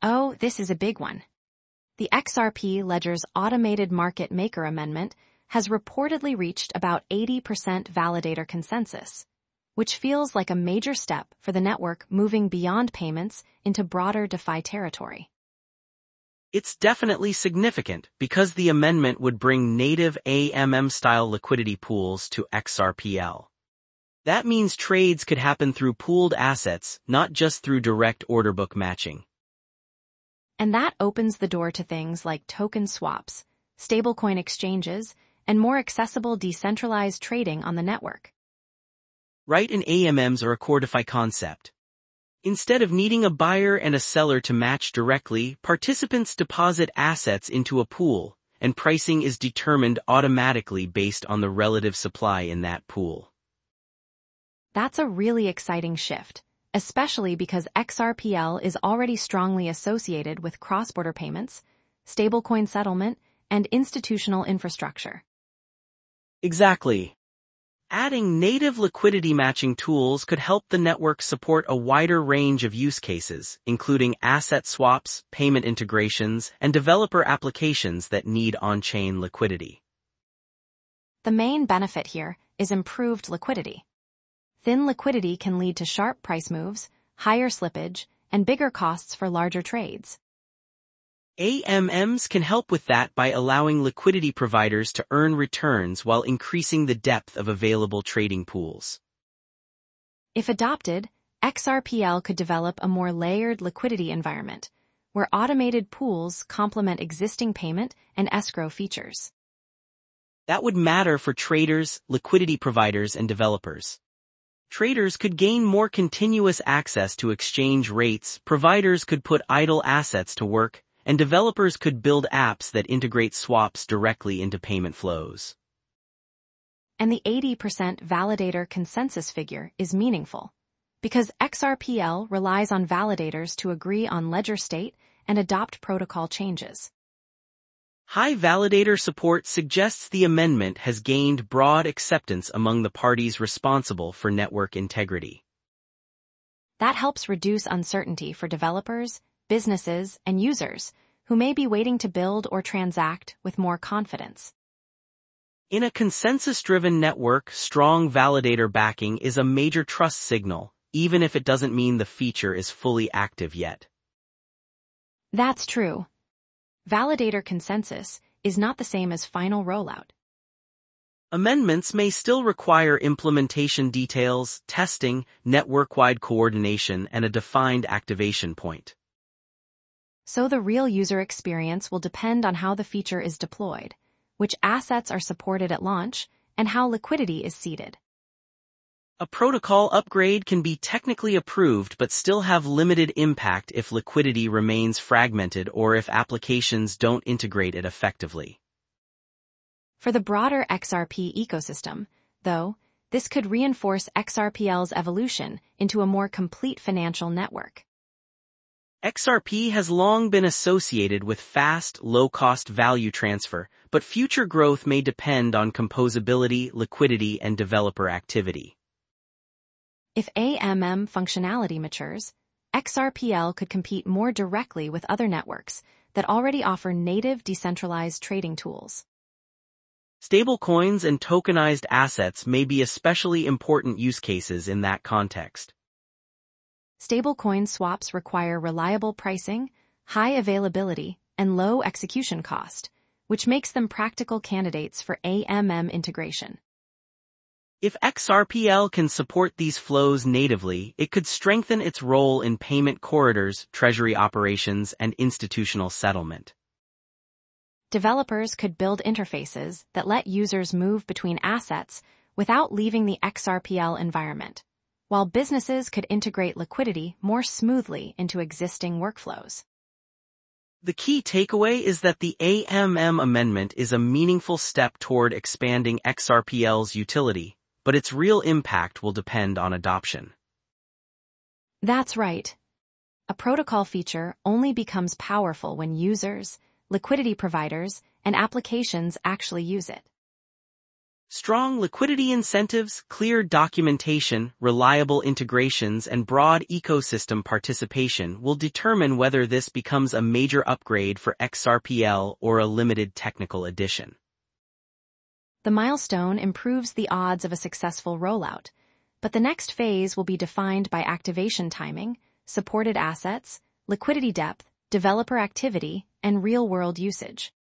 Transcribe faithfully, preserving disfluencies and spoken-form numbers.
Oh, this is a big one. The X R P Ledger's Automated Market Maker Amendment has reportedly reached about eighty percent validator consensus, which feels like a major step for the network moving beyond payments into broader DeFi territory. It's definitely significant because the amendment would bring native A M M-style liquidity pools to X R P L. That means trades could happen through pooled assets, not just through direct order book matching. And that opens the door to things like token swaps, stablecoin exchanges, and more accessible decentralized trading on the network. Right, and A M Ms are a core DeFi concept. Instead of needing a buyer and a seller to match directly, participants deposit assets into a pool, and pricing is determined automatically based on the relative supply in that pool. That's a really exciting shift, especially because X R P L is already strongly associated with cross-border payments, stablecoin settlement, and institutional infrastructure. Exactly. Adding native liquidity matching tools could help the network support a wider range of use cases, including asset swaps, payment integrations, and developer applications that need on-chain liquidity. The main benefit here is improved liquidity. Thin liquidity can lead to sharp price moves, higher slippage, and bigger costs for larger trades. A M Ms can help with that by allowing liquidity providers to earn returns while increasing the depth of available trading pools. If adopted, X R P L could develop a more layered liquidity environment, where automated pools complement existing payment and escrow features. That would matter for traders, liquidity providers, and developers. Traders could gain more continuous access to exchange rates, providers could put idle assets to work, and developers could build apps that integrate swaps directly into payment flows. And the eighty percent validator consensus figure is meaningful, because X R P L relies on validators to agree on ledger state and adopt protocol changes. High validator support suggests the amendment has gained broad acceptance among the parties responsible for network integrity. That helps reduce uncertainty for developers, businesses, and users who may be waiting to build or transact with more confidence. In a consensus-driven network, strong validator backing is a major trust signal, even if it doesn't mean the feature is fully active yet. That's true. Validator consensus is not the same as final rollout. Amendments may still require implementation details, testing, network-wide coordination, and a defined activation point. So the real user experience will depend on how the feature is deployed, which assets are supported at launch, and how liquidity is seeded. A protocol upgrade can be technically approved but still have limited impact if liquidity remains fragmented or if applications don't integrate it effectively. For the broader X R P ecosystem, though, this could reinforce X R P L's evolution into a more complete financial network. X R P has long been associated with fast, low-cost value transfer, but future growth may depend on composability, liquidity, and developer activity. If A M M functionality matures, X R P L could compete more directly with other networks that already offer native decentralized trading tools. Stablecoins and tokenized assets may be especially important use cases in that context. Stablecoin swaps require reliable pricing, high availability, and low execution cost, which makes them practical candidates for A M M integration. If X R P L can support these flows natively, it could strengthen its role in payment corridors, treasury operations, and institutional settlement. Developers could build interfaces that let users move between assets without leaving the X R P L environment, while businesses could integrate liquidity more smoothly into existing workflows. The key takeaway is that the A M M amendment is a meaningful step toward expanding X R P L's utility, but its real impact will depend on adoption. That's right. A protocol feature only becomes powerful when users, liquidity providers, and applications actually use it. Strong liquidity incentives, clear documentation, reliable integrations, and broad ecosystem participation will determine whether this becomes a major upgrade for X R P L or a limited technical edition. The milestone improves the odds of a successful rollout, but the next phase will be defined by activation timing, supported assets, liquidity depth, developer activity, and real-world usage.